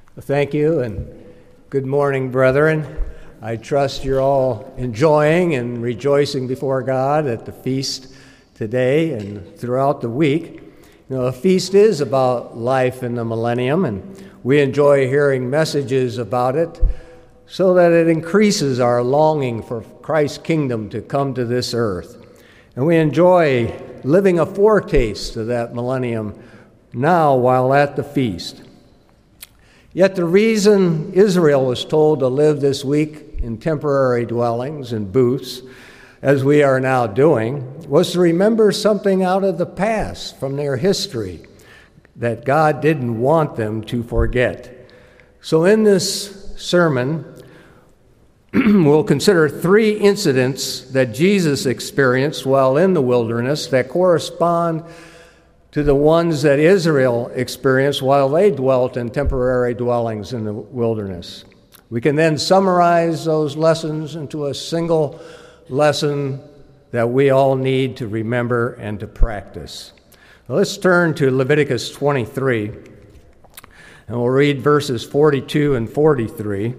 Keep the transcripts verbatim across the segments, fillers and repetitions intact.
Thank you, and good morning, brethren. I trust you're all enjoying and rejoicing before God at the feast today and throughout the week. You know, a feast is about life in the millennium, and we enjoy hearing messages about it so that it increases our longing for Christ's kingdom to come to this earth. And we enjoy living a foretaste of that millennium now while at the feast. Yet the reason Israel was told to live this week in temporary dwellings and booths, as we are now doing, was to remember something out of the past from their history that God didn't want them to forget. So in this sermon, we'll consider three incidents that Jesus experienced while in the wilderness that correspond to the ones that Israel experienced while they dwelt in temporary dwellings in the wilderness. We can then summarize those lessons into a single lesson that we all need to remember and to practice. Now let's turn to Leviticus twenty-three, and we'll read verses forty-two and forty-three.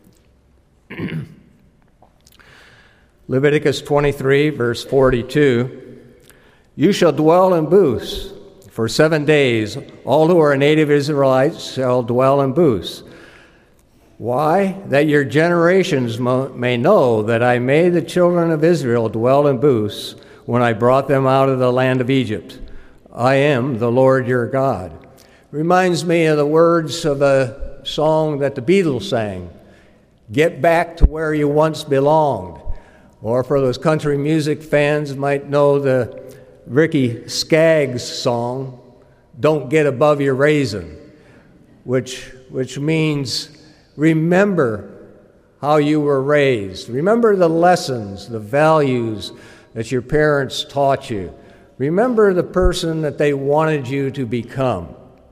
Leviticus twenty-three, verse forty-two, "You shall dwell in booths. For seven days, all who are native Israelites shall dwell in booths. Why? That your generations mo- may know that I made the children of Israel dwell in booths when I brought them out of the land of Egypt. I am the Lord your God." Reminds me of the words of a song that the Beatles sang, "Get back to where you once belonged." Or for those country music fans might know the Ricky Skaggs song, "Don't Get Above Your Raisin," which which means remember how you were raised. Remember the lessons, the values that your parents taught you. Remember the person that they wanted you to become.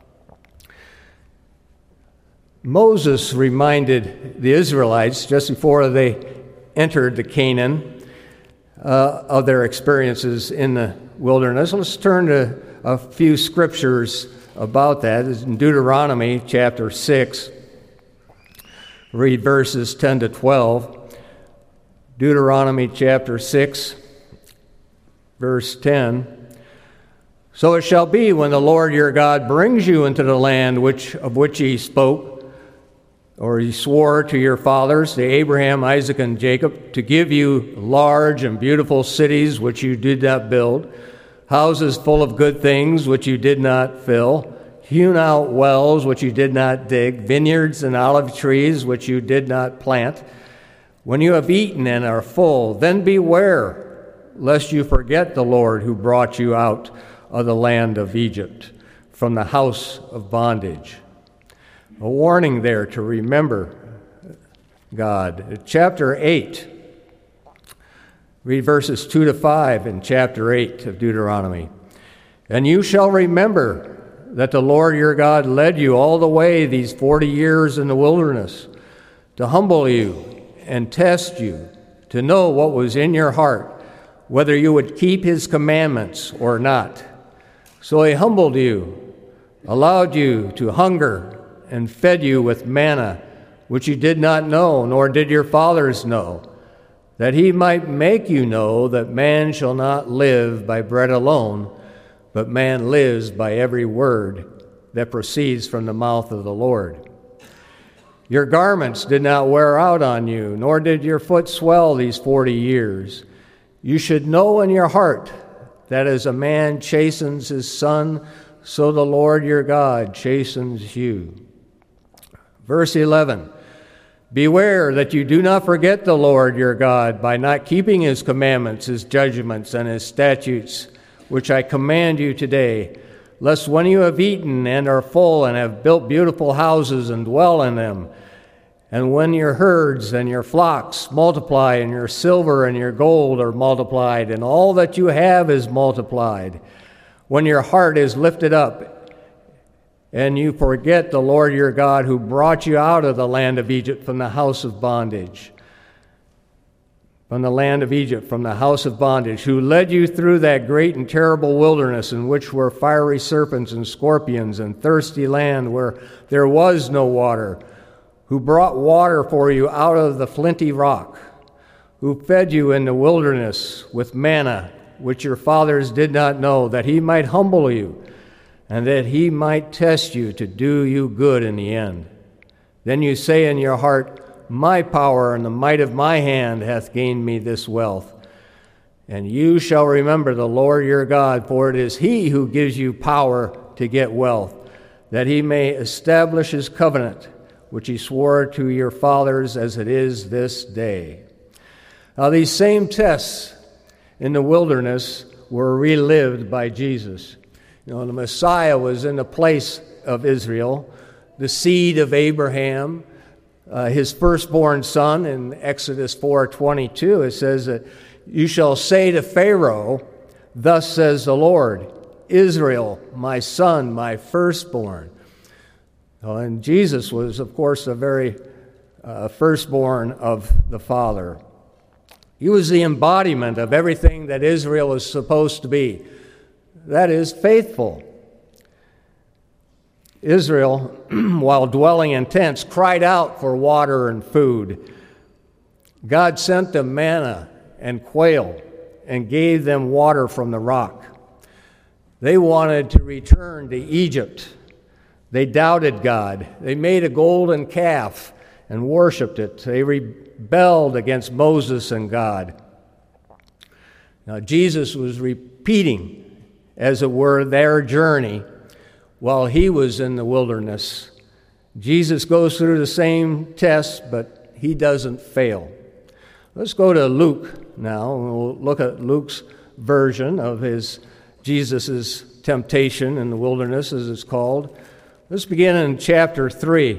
Moses reminded the Israelites just before they entered the Canaan uh, of their experiences in the wilderness. Let's turn to a few scriptures about that. It's in Deuteronomy chapter six. Read verses ten to twelve. Deuteronomy chapter six, verse ten. "So it shall be when the Lord your God brings you into the land which of which he spoke, or he swore to your fathers, to Abraham, Isaac, and Jacob, to give you large and beautiful cities which you did not build, houses full of good things which you did not fill, hewn out wells which you did not dig, vineyards and olive trees which you did not plant. When you have eaten and are full, then beware, lest you forget the Lord who brought you out of the land of Egypt, from the house of bondage." A warning there to remember God. Chapter eight. Read verses two to five in chapter eight of Deuteronomy. "And you shall remember that the Lord your God led you all the way these forty years in the wilderness, to humble you and test you, to know what was in your heart, whether you would keep his commandments or not. So he humbled you, allowed you to hunger, and fed you with manna, which you did not know, nor did your fathers know, that he might make you know that man shall not live by bread alone, but man lives by every word that proceeds from the mouth of the Lord. Your garments did not wear out on you, nor did your foot swell these forty years. You should know in your heart that as a man chastens his son, so the Lord your God chastens you." Verse eleven, "Beware that you do not forget the Lord your God by not keeping his commandments, his judgments, and his statutes, which I command you today, lest when you have eaten and are full and have built beautiful houses and dwell in them, and when your herds and your flocks multiply, and your silver and your gold are multiplied, and all that you have is multiplied, when your heart is lifted up, and you forget the Lord your God who brought you out of the land of Egypt from the house of bondage. from the land of Egypt, from the house of bondage, who led you through that great and terrible wilderness in which were fiery serpents and scorpions and thirsty land where there was no water, who brought water for you out of the flinty rock, who fed you in the wilderness with manna, which your fathers did not know, that he might humble you, and that he might test you to do you good in the end. Then you say in your heart, my power and the might of my hand hath gained me this wealth. And you shall remember the Lord your God, for it is he who gives you power to get wealth, that he may establish his covenant, which he swore to your fathers as it is this day. Now these same tests in the wilderness were relived by Jesus. You know, the Messiah was in the place of Israel, the seed of Abraham, Uh, his firstborn son. In Exodus four twenty-two, it says that you shall say to Pharaoh, thus says the Lord, Israel, my son, my firstborn. Oh, and Jesus was, of course, a very uh, firstborn of the Father. He was the embodiment of everything that Israel is supposed to be. That is, faithful. Israel, while dwelling in tents, cried out for water and food. God sent them manna and quail and gave them water from the rock. They wanted to return to Egypt. They doubted God. They made a golden calf and worshiped it. They rebelled against Moses and God. Now, Jesus was repeating, as it were, their journey while he was in the wilderness. Jesus goes through the same tests, but he doesn't fail. Let's go to Luke now, and we'll look at Luke's version of his Jesus' temptation in the wilderness, as it's called. Let's begin in chapter three.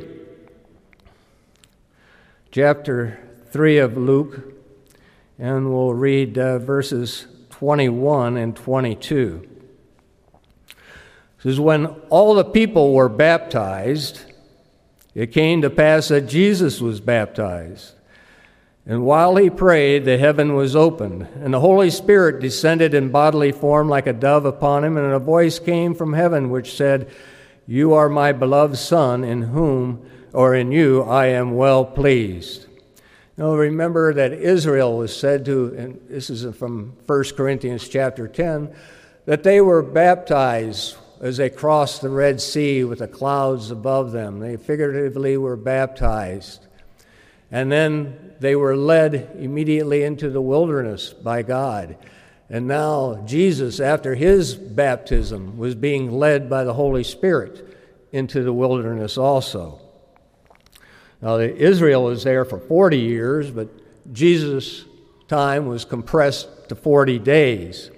Chapter three of Luke, and we'll read uh, verses twenty-one and twenty-two. It says, when all the people were baptized, it came to pass that Jesus was baptized. And while he prayed, the heaven was opened, and the Holy Spirit descended in bodily form like a dove upon him, and a voice came from heaven which said, you are my beloved Son, in whom, or in you, I am well pleased. Now remember that Israel was said to, and this is from First Corinthians chapter ten, that they were baptized as they crossed the Red Sea with the clouds above them. They figuratively were baptized. And then they were led immediately into the wilderness by God. And now Jesus, after his baptism, was being led by the Holy Spirit into the wilderness also. Now, Israel was there for forty years, but Jesus' time was compressed to forty days.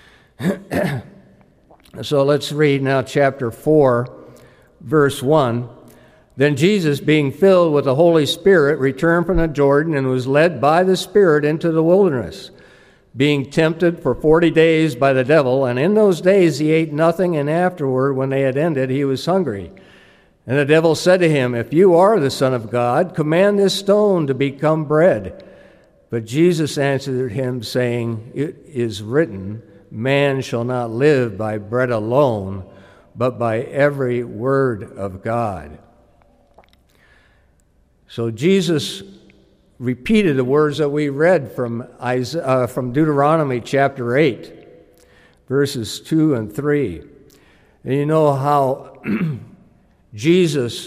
So let's read now chapter four, verse one. Then Jesus, being filled with the Holy Spirit, returned from the Jordan and was led by the Spirit into the wilderness, being tempted for forty days by the devil. And in those days he ate nothing, and afterward, when they had ended, he was hungry. And the devil said to him, if you are the Son of God, command this stone to become bread. But Jesus answered him, saying, it is written, man shall not live by bread alone, but by every word of God. So Jesus repeated the words that we read from Isaiah, uh, from Deuteronomy chapter eight, verses two and three. And you know how Jesus,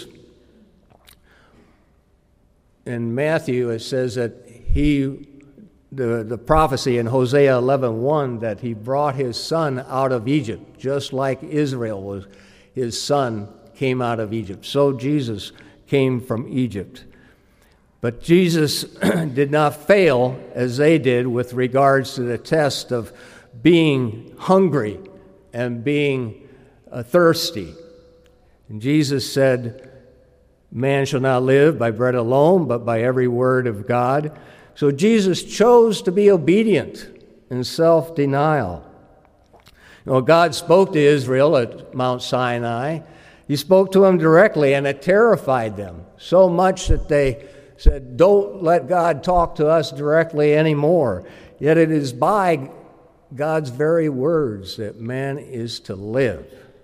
in Matthew, it says that he, the, the prophecy in Hosea eleven one, that he brought his son out of Egypt, just like Israel was, his son came out of Egypt. So Jesus came from Egypt. But Jesus did not fail as they did with regards to the test of being hungry and being uh, thirsty. And Jesus said, man shall not live by bread alone, but by every word of God. So Jesus chose to be obedient in self-denial. You know, God spoke to Israel at Mount Sinai. He spoke to them directly, and it terrified them so much that they said, don't let God talk to us directly anymore. Yet it is by God's very words that man is to live.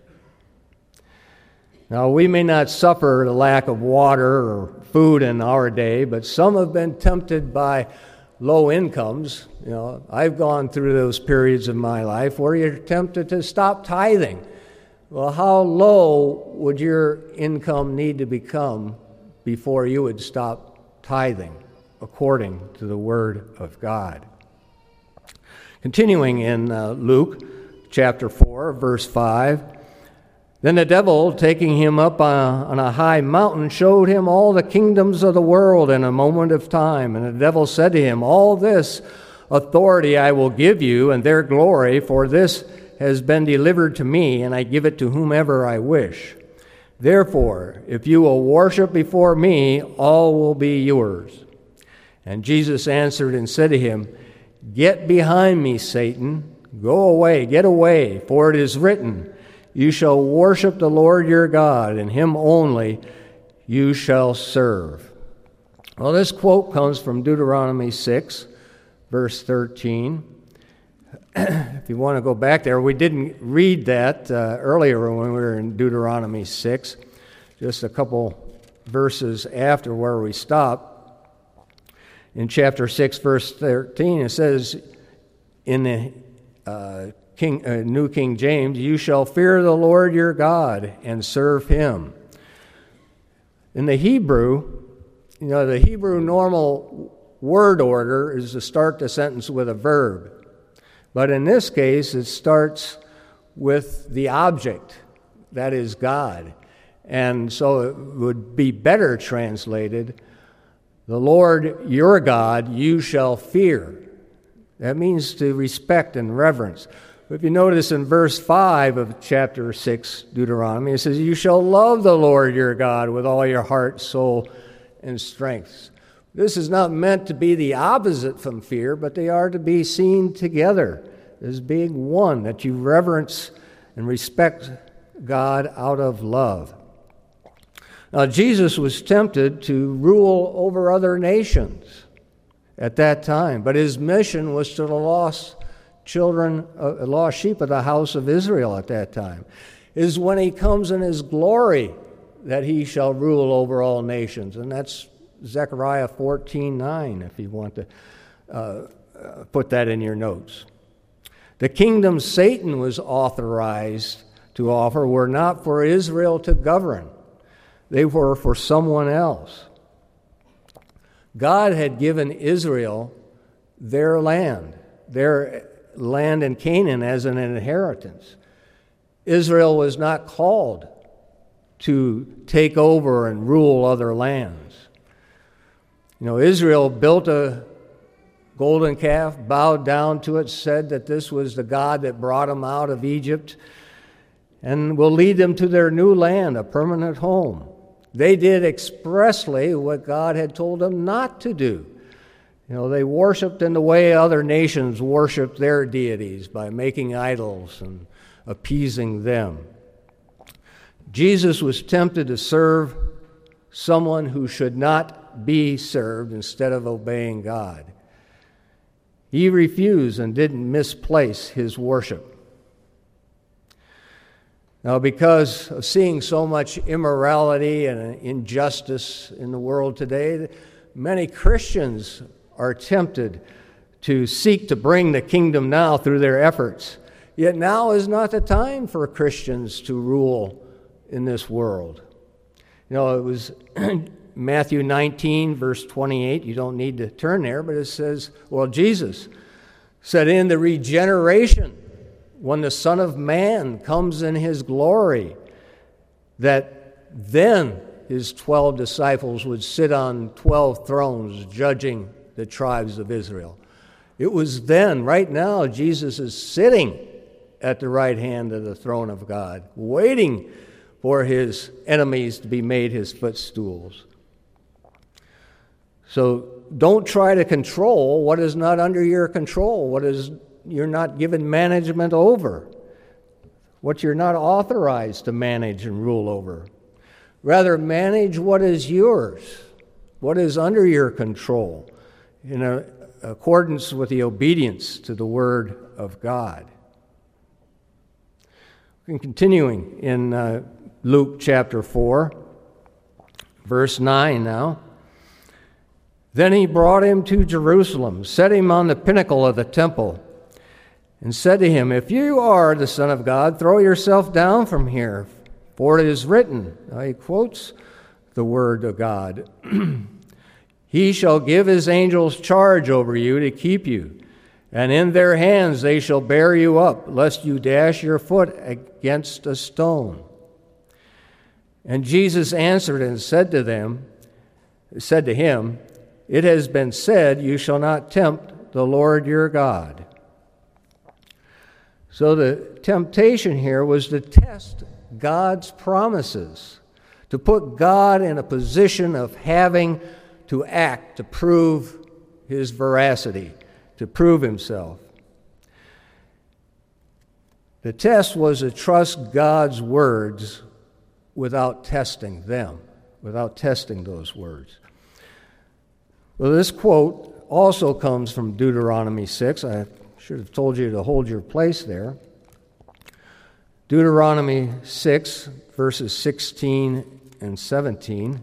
Now, we may not suffer the lack of water or food in our day, but some have been tempted by low incomes. You know, I've gone through those periods of my life where you're tempted to stop tithing. Well, how low would your income need to become before you would stop tithing, according to the Word of God? Continuing in uh, Luke chapter four, verse five, then the devil, taking him up on a, on a high mountain, showed him all the kingdoms of the world in a moment of time. And the devil said to him, all this authority I will give you, and their glory, for this has been delivered to me, and I give it to whomever I wish. Therefore, if you will worship before me, all will be yours. And Jesus answered and said to him, get behind me, Satan. Go away, get away, for it is written, you shall worship the Lord your God, and him only you shall serve. Well, this quote comes from Deuteronomy six, verse thirteen. If you want to go back there, we didn't read that uh, earlier when we were in Deuteronomy six, just a couple verses after where we stopped. In chapter six, verse thirteen, it says in the uh, King, uh, New King James, you shall fear the Lord your God and serve him. In the Hebrew, you know, the Hebrew normal word order is to start the sentence with a verb. But in this case, it starts with the object, that is God. And so it would be better translated, the Lord your God you shall fear. That means to respect and reverence. If you notice in verse five of chapter six, Deuteronomy, it says, you shall love the Lord your God with all your heart, soul, and strength. This is not meant to be the opposite from fear, but they are to be seen together as being one, that you reverence and respect God out of love. Now, Jesus was tempted to rule over other nations at that time, but his mission was to the lost children, uh, lost sheep of the house of Israel at that time. It is when he comes in his glory that he shall rule over all nations, and that's Zechariah fourteen nine, if you want to uh, uh, put that in your notes. The kingdoms Satan was authorized to offer were not for Israel to govern. They were for someone else. God had given Israel their land, their land in Canaan as an inheritance. Israel was not called to take over and rule other lands. You know, Israel built a golden calf, bowed down to it, said that this was the God that brought them out of Egypt and will lead them to their new land, a permanent home. They did expressly what God had told them not to do. You know, they worshiped in the way other nations worshiped their deities, by making idols and appeasing them. Jesus was tempted to serve someone who should not be served instead of obeying God. He refused and didn't misplace his worship. Now, because of seeing so much immorality and injustice in the world today, many Christians are tempted to seek to bring the kingdom now through their efforts. Yet now is not the time for Christians to rule in this world. You know, it was Matthew nineteen, verse twenty-eight. You don't need to turn there, but it says, well, Jesus said, in the regeneration, when the Son of Man comes in his glory, that then his twelve disciples would sit on twelve thrones judging the tribes of Israel. It was then. Right now, Jesus is sitting at the right hand of the throne of God, waiting for his enemies to be made his footstools. So don't try to control what is not under your control, what is you're not given management over, what you're not authorized to manage and rule over. Rather, manage what is yours. What is under your control in a, accordance with the obedience to the Word of God? And continuing in uh, Luke chapter four, verse nine now. Then he brought him to Jerusalem, set him on the pinnacle of the temple, and said to him, If you are the Son of God, throw yourself down from here, for it is written. Now he quotes the word of God. He shall give his angels charge over you to keep you, and in their hands they shall bear you up, lest you dash your foot against a stone. And Jesus answered and said to them, said to him, It has been said, You shall not tempt the Lord your God. So the temptation here was to test God's promises, to put God in a position of having to act to prove his veracity, to prove himself. The test was to trust God's words without testing them, without testing those words. Well, this quote also comes from Deuteronomy six. I should have told you to hold your place there. Deuteronomy six, verses sixteen and seventeen.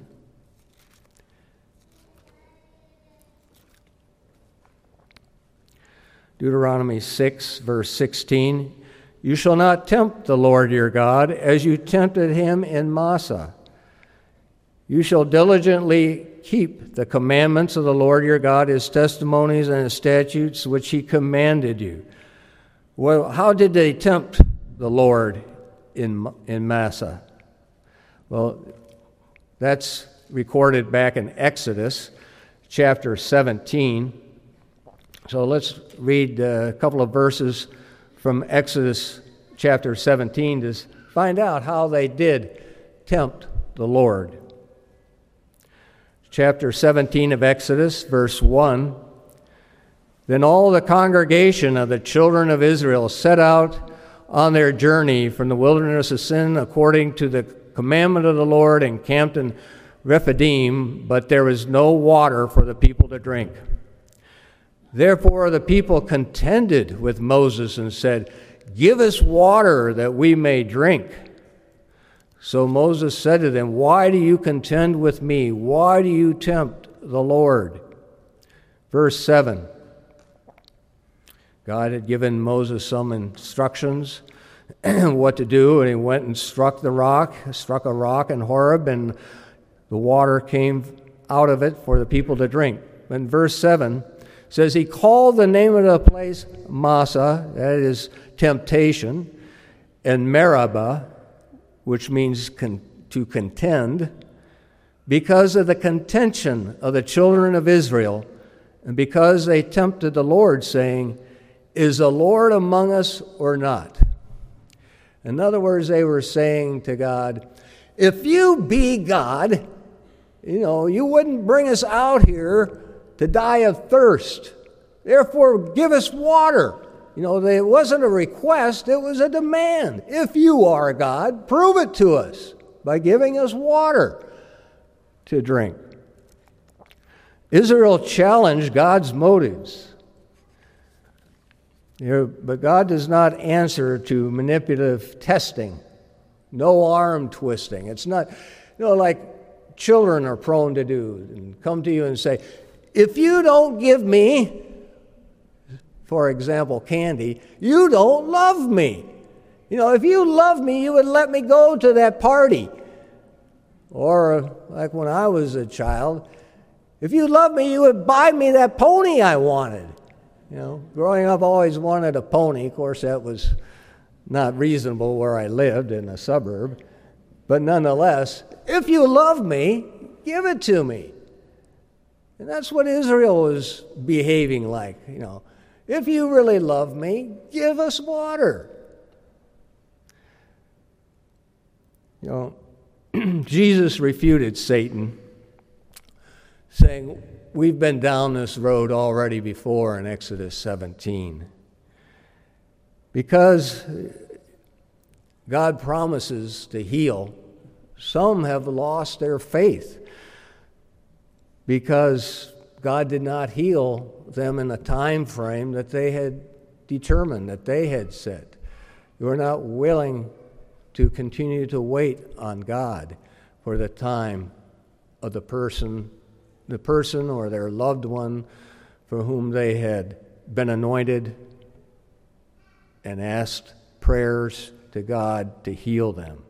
Deuteronomy six, verse sixteen. You shall not tempt the Lord your God as you tempted him in Massah. You shall diligently keep the commandments of the Lord your God, his testimonies and his statutes which he commanded you. Well, how did they tempt the Lord in, in Massah? Well, that's recorded back in Exodus chapter seventeen. So let's read a couple of verses from Exodus chapter seventeen to find out how they did tempt the Lord. Chapter seventeen of Exodus, verse one. Then all the congregation of the children of Israel set out on their journey from the wilderness of Sin according to the commandment of the Lord and camped in Rephidim, but there was no water for the people to drink. Therefore the people contended with Moses and said, Give us water that we may drink. So Moses said to them, Why do you contend with me? Why do you tempt the Lord? Verse seven. God had given Moses some instructions what to do, and he went and struck the rock, struck a rock in Horeb, and the water came out of it for the people to drink. In verse seven, says he called the name of the place Massah, that is temptation, and Meribah, which means con- to contend, because of the contention of the children of Israel, and because they tempted the Lord, saying, Is the Lord among us or not? In other words, they were saying to God, if you be God, you know, you wouldn't bring us out here to die of thirst. Therefore, give us water. You know, it wasn't a request, it was a demand. If you are God, prove it to us by giving us water to drink. Israel challenged God's motives. But God does not answer to manipulative testing. No arm twisting. It's not, you know, like children are prone to do and come to you and say, if you don't give me, for example, candy, you don't love me. You know, if you love me, you would let me go to that party. Or like when I was a child, if you love me, you would buy me that pony I wanted. You know, growing up, I always wanted a pony. Of course, that was not reasonable where I lived in a suburb. But nonetheless, if you love me, give it to me. And that's what Israel was behaving like, you know. If you really love me, give us water. You know, Jesus refuted Satan, saying, we've been down this road already before in Exodus seventeen. Because God promises to heal, some have lost their faith. because God did not heal them in the time frame that they had determined, that they had set. They were not willing to continue to wait on God for the time of the person, the person or their loved one for whom they had been anointed and asked prayers to God to heal them.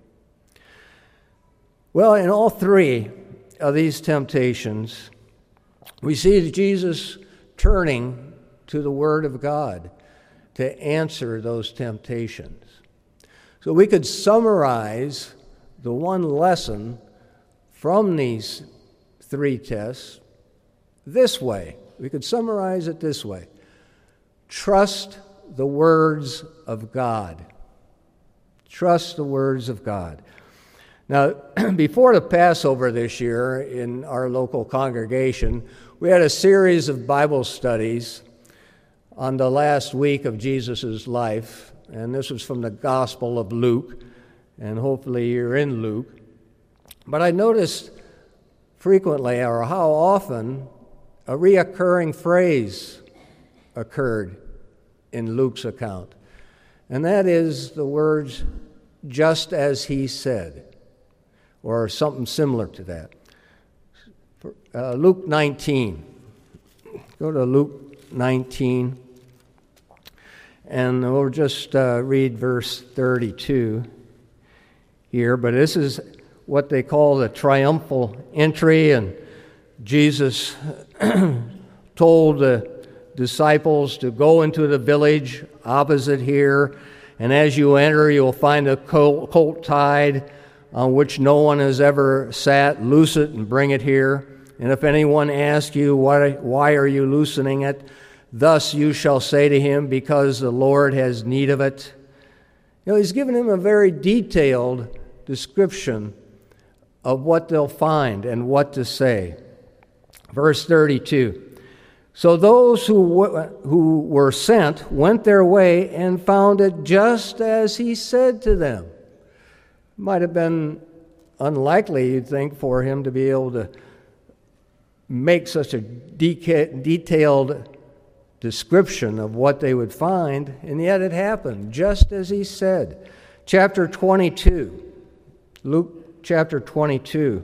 Well, in all three of these temptations, we see Jesus turning to the Word of God to answer those temptations. So we could summarize the one lesson from these three tests this way. We could summarize it this way. Trust the words of God. Trust the words of God. Now, before the Passover this year in our local congregation, we had a series of Bible studies on the last week of Jesus' life, and this was from the Gospel of Luke, and hopefully you're in Luke. But I noticed frequently, or how often, a reoccurring phrase occurred in Luke's account, and that is the words, just as he said, or something similar to that. Uh, Luke nineteen. Go to Luke nineteen, and we'll just uh, read verse thirty-two here. But this is what they call the triumphal entry, and Jesus told the disciples to go into the village opposite here, and as you enter, you'll find a colt, colt tied on which no one has ever sat. Loose it and bring it here. And if anyone asks you, why, why are you loosening it? Thus you shall say to him, because the Lord has need of it. You know, he's given him a very detailed description of what they'll find and what to say. Verse thirty-two. So those who, w- who were sent went their way and found it just as he said to them. Might have been unlikely, you'd think, for him to be able to make such a deca- detailed description of what they would find, and yet it happened, just as he said. Chapter twenty-two, Luke chapter twenty-two,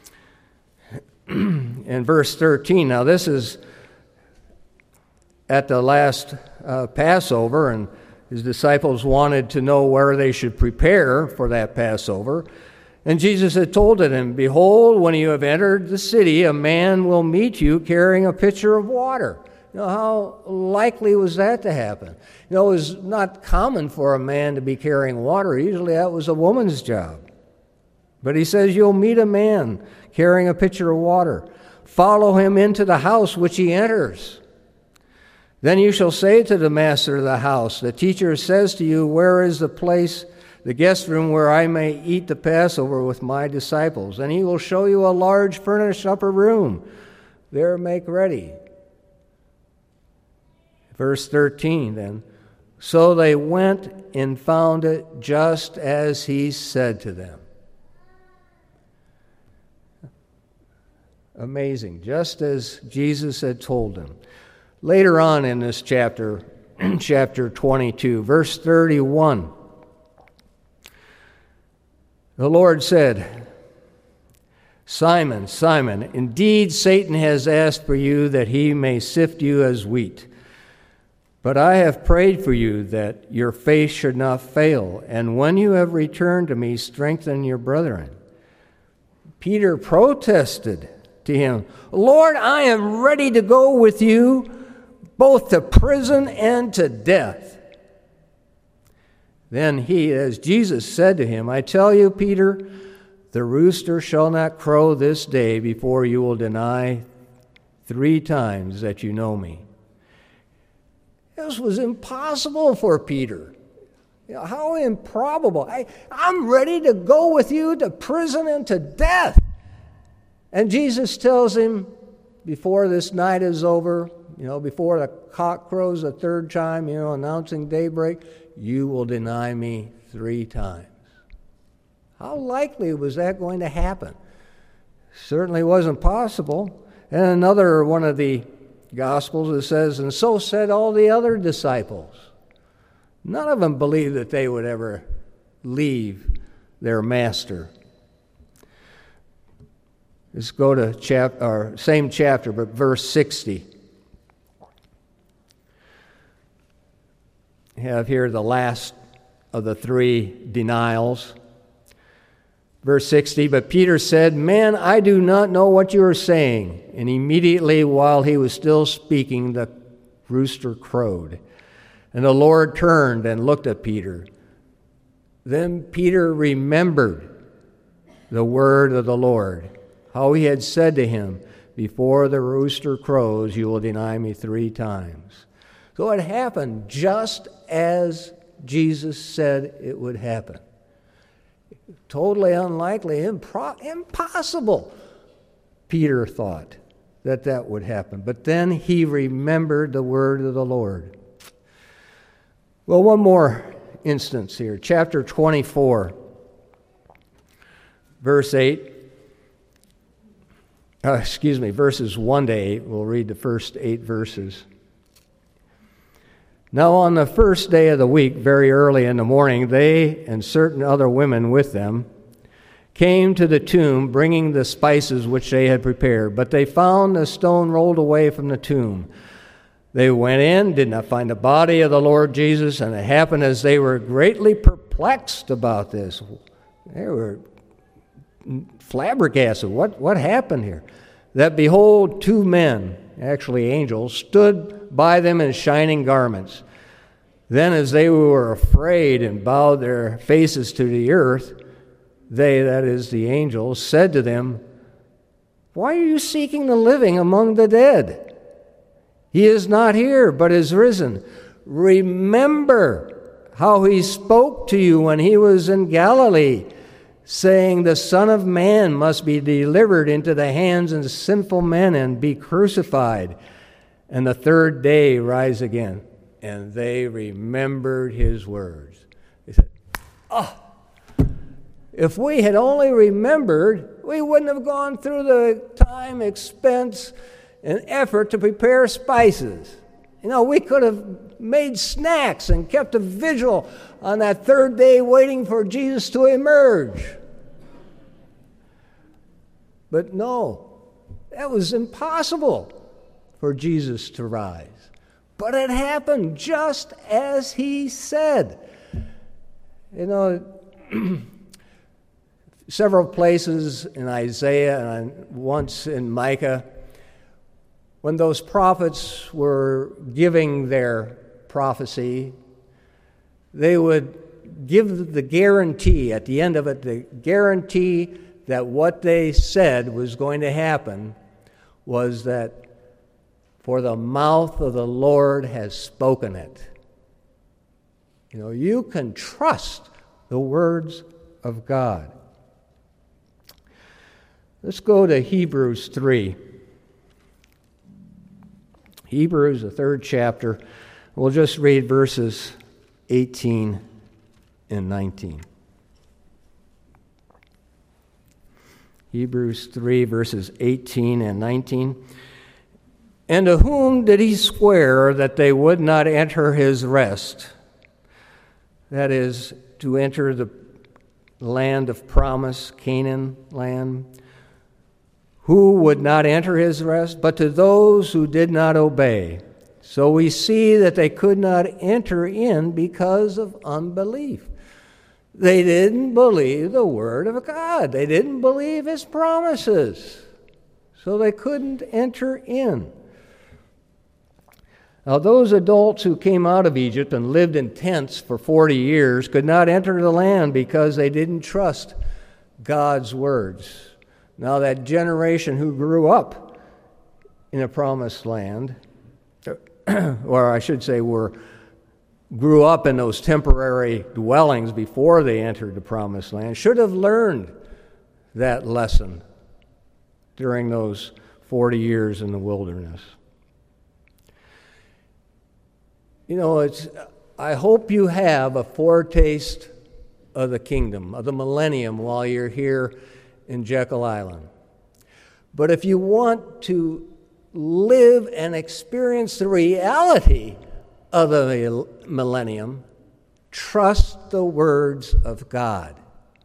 and verse thirteen. Now this is at the last uh, Passover, and his disciples wanted to know where they should prepare for that Passover. And Jesus had told them, behold, when you have entered the city, a man will meet you carrying a pitcher of water. You know, how likely was that to happen? You know, it was not common for a man to be carrying water. Usually that was a woman's job. But he says, you'll meet a man carrying a pitcher of water. Follow him into the house which he enters. Then you shall say to the master of the house, the teacher says to you, where is the place, the guest room, where I may eat the Passover with my disciples? And he will show you a large furnished upper room. There make ready. Verse thirteen then. So they went and found it just as he said to them. Amazing. Just as Jesus had told them. Later on in this chapter, chapter twenty-two, verse thirty-one, the Lord said, Simon, Simon, indeed Satan has asked for you that he may sift you as wheat. But I have prayed for you that your faith should not fail, and when you have returned to me, strengthen your brethren. Peter protested to him, Lord, I am ready to go with you both to prison and to death. Then he, as Jesus said to him, I tell you, Peter, the rooster shall not crow this day before you will deny three times that you know me. This was impossible for Peter. You know, how improbable. I, I'm ready to go with you to prison and to death. And Jesus tells him, before this night is over, you know, before the cock crows a third time, you know, announcing daybreak, you will deny me three times. How likely was that going to happen? Certainly wasn't possible. And another one of the Gospels, it says, and so said all the other disciples. None of them believed that they would ever leave their master. Let's go to chap- or same chapter, but verse sixty. We have here the last of the three denials. Verse sixty, but Peter said, "Man, I do not know what you are saying." And immediately while he was still speaking, the rooster crowed. And the Lord turned and looked at Peter. Then Peter remembered the word of the Lord, how he had said to him, "Before the rooster crows, you will deny me three times." So it happened just as Jesus said it would happen. Totally unlikely, impro- impossible, Peter thought that that would happen. But then he remembered the word of the Lord. Well, one more instance here. Chapter twenty-four, verse eight. Uh, excuse me, verses one to eight. We'll read the first eight verses. Now on the first day of the week, very early in the morning, they and certain other women with them came to the tomb, bringing the spices which they had prepared. But they found the stone rolled away from the tomb. They went in, did not find the body of the Lord Jesus, and it happened as they were greatly perplexed about this. They were flabbergasted. What, what happened here? That behold, two men, actually angels, stood by them in shining garments. Then as they were afraid and bowed their faces to the earth, they, that is the angels, said to them, "Why are you seeking the living among the dead? He is not here, but is risen. Remember how he spoke to you when he was in Galilee, saying, the Son of Man must be delivered into the hands of sinful men and be crucified, and the third day rise again." And they remembered his words. They said, "Oh, if we had only remembered, we wouldn't have gone through the time, expense, and effort to prepare spices. You know, we could have made snacks and kept a vigil on that third day waiting for Jesus to emerge." But no, that was impossible for Jesus to rise. But it happened just as he said. You know, several places in Isaiah and once in Micah, when those prophets were giving their prophecy, they would give the guarantee, at the end of it, the guarantee that what they said was going to happen was that, "For the mouth of the Lord has spoken it." You know, you can trust the words of God. Let's go to Hebrews three. Hebrews, the third chapter. We'll just read verses eighteen and nineteen. Hebrews three, verses eighteen and nineteen. "And to whom did he swear that they would not enter his rest?" That is, to enter the land of promise, Canaan land. "Who would not enter his rest? But to those who did not obey. So we see that they could not enter in because of unbelief." They didn't believe the word of God. They didn't believe his promises. So they couldn't enter in. Now, those adults who came out of Egypt and lived in tents for forty years could not enter the land because they didn't trust God's words. Now, that generation who grew up in a promised land, or I should say were grew up in those temporary dwellings before they entered the promised land, should have learned that lesson during those forty years in the wilderness. You know, it's. I hope you have a foretaste of the kingdom, of the millennium, while you're here in Jekyll Island. But if you want to live and experience the reality of the millennium, trust the words of God.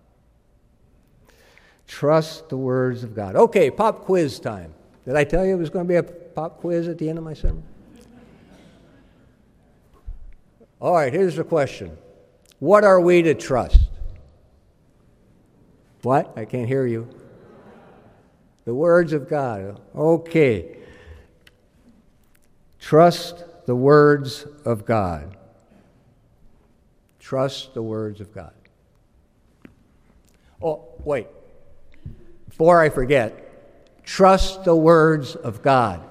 Trust the words of God. Okay, pop quiz time. Did I tell you it was going to be a pop quiz at the end of my sermon? All right, here's the question. What are we to trust? What? I can't hear you. The words of God. Okay. Trust the words of God. Trust the words of God. Oh, wait. Before I forget, trust the words of God.